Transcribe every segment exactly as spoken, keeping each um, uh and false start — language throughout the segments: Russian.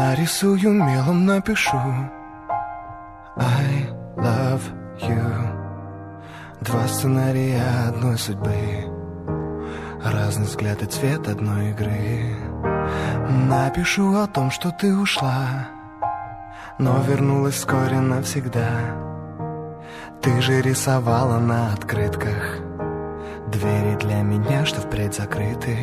Нарисую мелом, напишу I love you. Два сценария одной судьбы, разный взгляд и цвет одной игры. Напишу о том, что ты ушла, но вернулась вскоре навсегда. Ты же рисовала на открытках двери для меня, что впредь закрыты.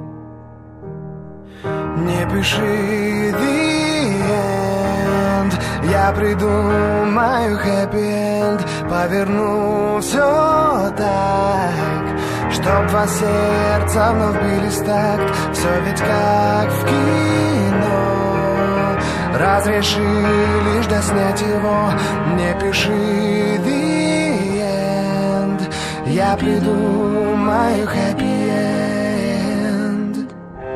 Не пиши the end, я придумаю happy end. Поверну все так, чтоб два сердца вновь бились в такт. Все ведь как в кино, разреши лишь доснять его. Не пиши the end, я придумаю happy end.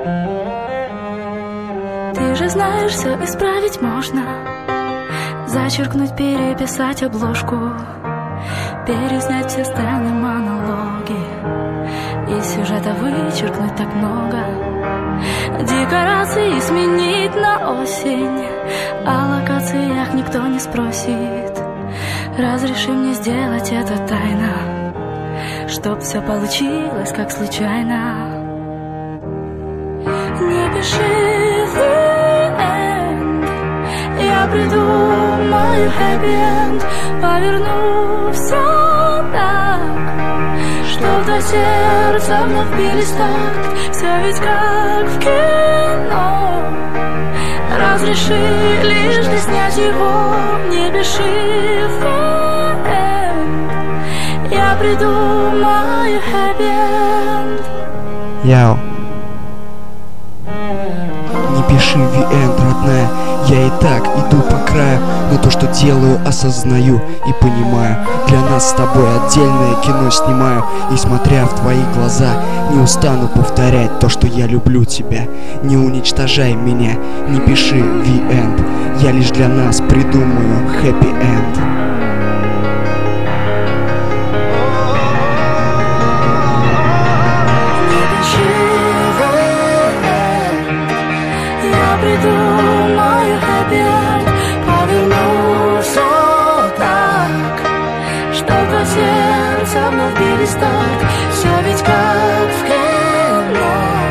Ты же знаешь, все исправить можно. Зачеркнуть, переписать обложку, переснять все сцены, монологи, из сюжета вычеркнуть так много. Декорации сменить на осень, о локациях никто не спросит. Разреши мне сделать это тайно, чтоб все получилось как случайно. Не пиши the end, я придумаю happy end. Поверну все так, чтоб до сердца вновь бились такт. Все ведь как в кино, разреши лишь доснять его. Не пиши the end, я придумаю happy end. Яу. Не пиши the end, родная, я и так иду по краю, но то, что делаю, осознаю и понимаю. Для нас с тобой отдельное кино снимаю, и смотря в твои глаза, не устану повторять то, что я люблю тебя. Не уничтожай меня, не пиши the end, я лишь для нас придумаю happy end. Придумаю happy end, поверну все так, чтоб два сердца вновь бились так. Все ведь как в кино,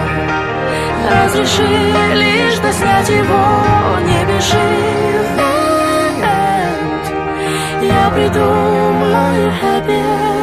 разреши лишь доснять его. Не пиши the end, я придумаю happy end.